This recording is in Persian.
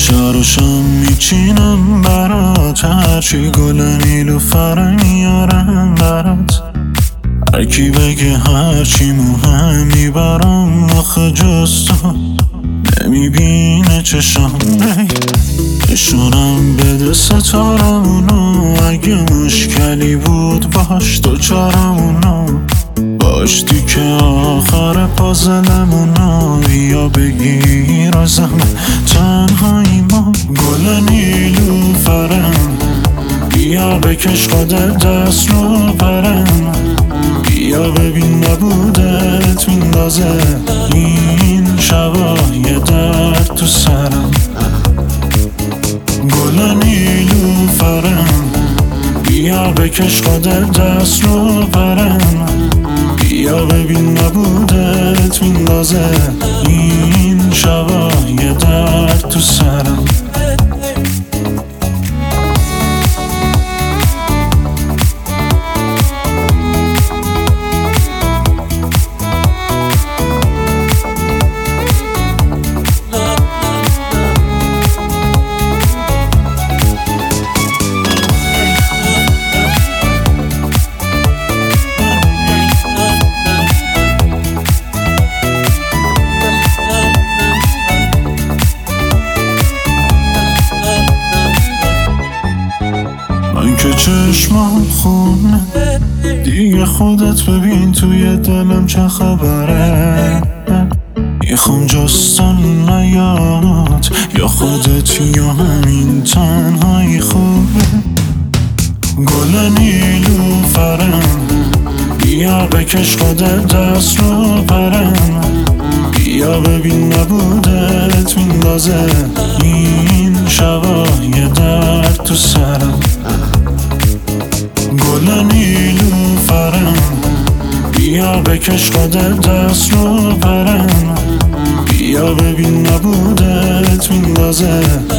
شارشم میچینم برات، هرچی گل نیلوفر میارم برات. هرکی بگه هرچی مهمی برام، آخه جز تو نمیبینه چشم. نشونم بده ستارمونو، اگه مشکلی بود باش دوچارمونو. باشتی که آخر پازلمونو، بیا بگیر ازم تنهایی ما. گل نیلوفرم بیا بکش خودت دست رو برم. بیا ببین نبودت میندازه این شبا یه درد تو سرم. گل نیلوفرم بیا بکش خودت دست رو برم. بیا ببین نبودت میندازه این شبا یه درد تو سرم. من که چشمم خونه دیگه، خودت ببین توی دلم چه خبره. میخوام جستن نیاد، یا خودت یا همین تنهایی خوبه. گل نیلوفرم بیا بکش خودت دست رو برم. بیا ببین نبودت میندازه این شبا یه درد تو سرم. گل نیلوفرم بیا بکش خودت دست رو برم. بیا ببین نبودت میندازه